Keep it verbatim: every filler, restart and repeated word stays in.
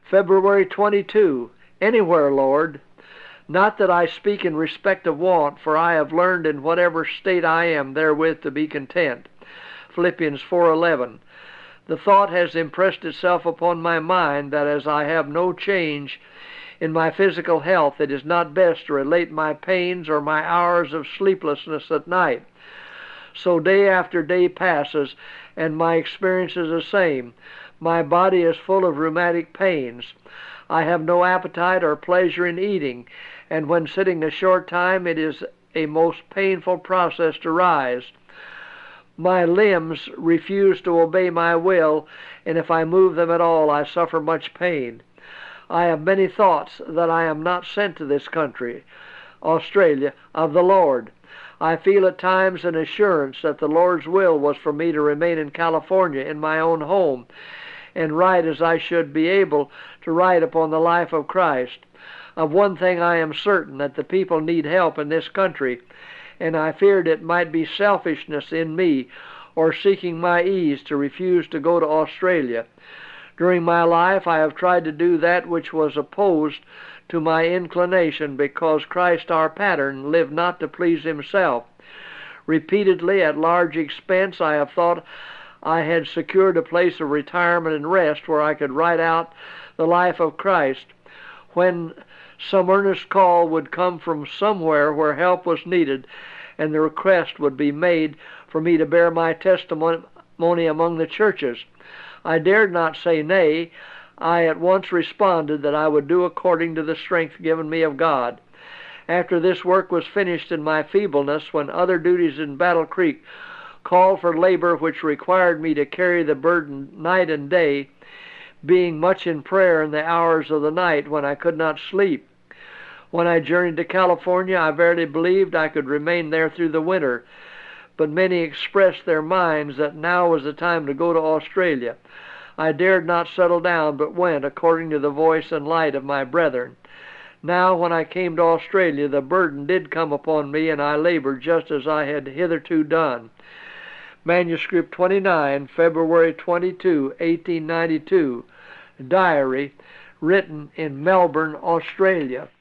February twenty-second. Anywhere, Lord. Not that I speak in respect of want, for I have learned in whatever state I am therewith to be content. Philippians four eleven. The thought has impressed itself upon my mind that as I have no change in my physical health, it is not best to relate my pains or my hours of sleeplessness at night. So day after day passes, and my experience is the same. My body is full of rheumatic pains. I have no appetite or pleasure in eating, and when sitting a short time, it is a most painful process to rise. My limbs refuse to obey my will, and if I move them at all, I suffer much pain. I have many thoughts that I am not sent to this country, Australia, of the Lord. I feel at times an assurance that the Lord's will was for me to remain in California in my own home, and write as I should be able to write upon the life of Christ. Of one thing I am certain, that the people need help in this country, and I feared it might be selfishness in me, or seeking my ease, to refuse to go to Australia. During my life I have tried to do that which was opposed to my inclination, because Christ our pattern lived not to please himself. Repeatedly, at large expense, I have thought I had secured a place of retirement and rest where I could write out the life of Christ, when some earnest call would come from somewhere where help was needed, and the request would be made for me to bear my testimony among the churches. I dared not say nay. I at once responded that I would do according to the strength given me of God. After this work was finished in my feebleness, when other duties in Battle Creek called for labor which required me to carry the burden night and day, being much in prayer in the hours of the night when I could not sleep. When I journeyed to California, I verily believed I could remain there through the winter, but many expressed their minds that now was the time to go to Australia. I dared not settle down, but went according to the voice and light of my brethren. Now, when I came to Australia, the burden did come upon me, and I labored just as I had hitherto done. Manuscript twenty-nine, February twenty-second, eighteen ninety-two. Diary, written in Melbourne, Australia.